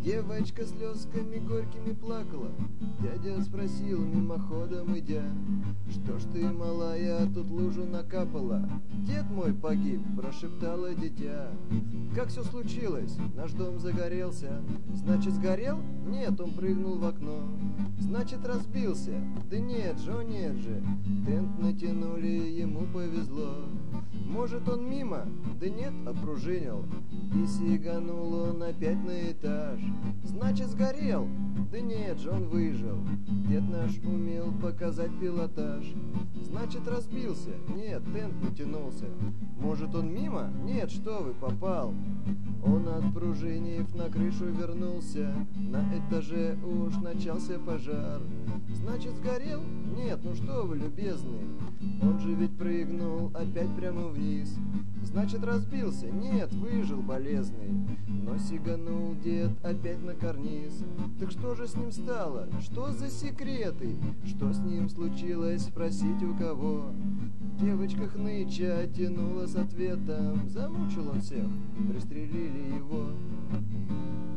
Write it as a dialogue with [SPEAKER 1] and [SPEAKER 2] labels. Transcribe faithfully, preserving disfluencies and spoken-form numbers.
[SPEAKER 1] Девочка слезками горькими плакала. Дядя спросил мимоходом идя: что ж ты, малая, тут лужу накапала? Дед мой погиб, прошептало дитя. Как все случилось? Наш дом загорелся. Значит, сгорел? Нет, он прыгнул в окно. Значит, разбился? Да нет же, о нет же. Тент натянули, ему повезло. Может, он мимо? Да нет, опружинил. И сиганул он опять на этаж. Значит, сгорел? Да нет же, он выжил. Дед наш умел показать пилотаж. Значит, разбился? Нет, тент натянулся. Может, он мимо? Нет, что вы, попал. Он, отпружинив, на крышу вернулся. На этаже уж начался пожар. Значит, сгорел? Нет, ну что вы, любезный. Он же ведь прыгнул опять прямо вниз. Значит, разбился? Нет, выжил болезный. Но сиганул дед опять на карниз. Так что же с ним стало? Что за секреты? Что с ним случилось, спросить у кого? Девочка хныча тянула с ответом. Замучил он всех, пристрелили его.